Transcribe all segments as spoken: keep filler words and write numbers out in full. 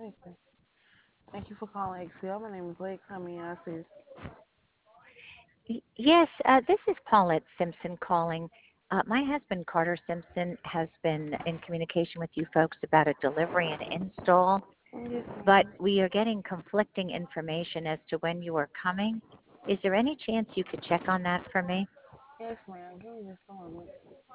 Okay. Thank you for calling Excel. My name is Blake. How may I assist? Y- Yes, uh, this is Paulette Simpson calling. Uh, my husband, Carter Simpson, has been in communication with you folks about a delivery and install, Yes, but ma'am. we are getting conflicting information as to when you are coming. Is there any chance you could check on that for me? Yes, ma'am. Give me just a moment.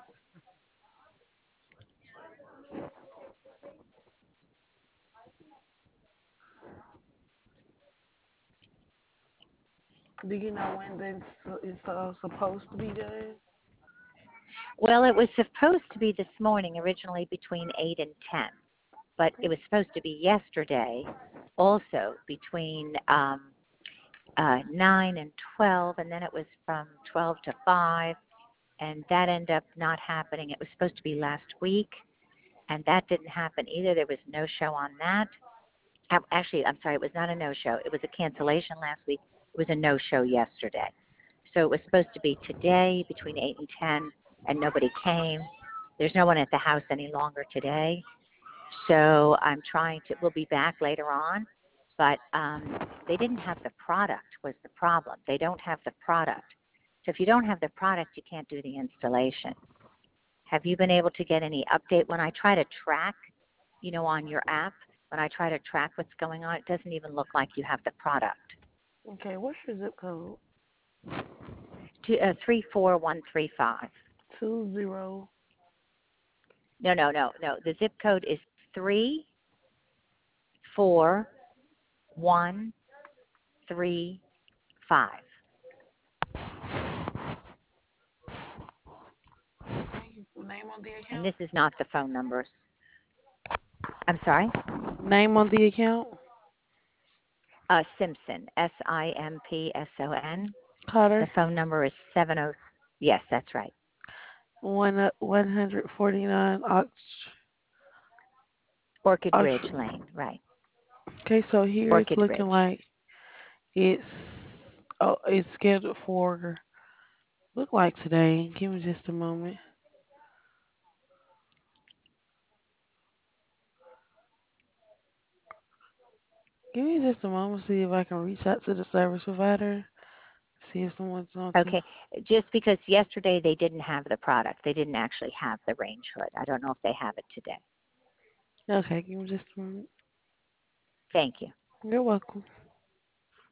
Do you know when this is uh, supposed to be done? Well, it was supposed to be this morning, originally between eight and ten, but it was supposed to be yesterday, also between um, uh, nine and twelve, and then it was from twelve to five, and that ended up not happening. It was supposed to be last week, and that didn't happen either. There was no show on that. Uh, Actually, I'm sorry, it was not a no show. It was a cancellation last week. It was a no show yesterday. So it was supposed to be today between eight and ten, and nobody came. There's no one at the house any longer today. So I'm trying to, we'll be back later on, but um, they didn't have the product was the problem. They don't have the product. So if you don't have the product, you can't do the installation. Have you been able to get any update? When I try to track, you know, on your app, when I try to track what's going on, it doesn't even look like you have the product. Okay, what's your zip code? Two, uh, three four one three five. Two zero. No, no, no, no. The zip code is three four one three five. Name on the And account? this is not the phone numbers. I'm sorry? Name on the account? Uh, Simpson, S I M P S O N. The Carter. phone number is seven oh. Yes, that's right. One uh, one hundred forty nine Ox. Orchid Ox. Ridge Lane, right. Okay, so here it's Orchid looking Ridge. like it's oh it's scheduled for look like today. Give me just a moment. Give me just a moment, see if I can reach out to the service provider, see if someone's on to. Okay, just because yesterday they didn't have the product. They didn't actually have the range hood. I don't know if they have it today. Okay, give me just a moment. Thank you. You're welcome.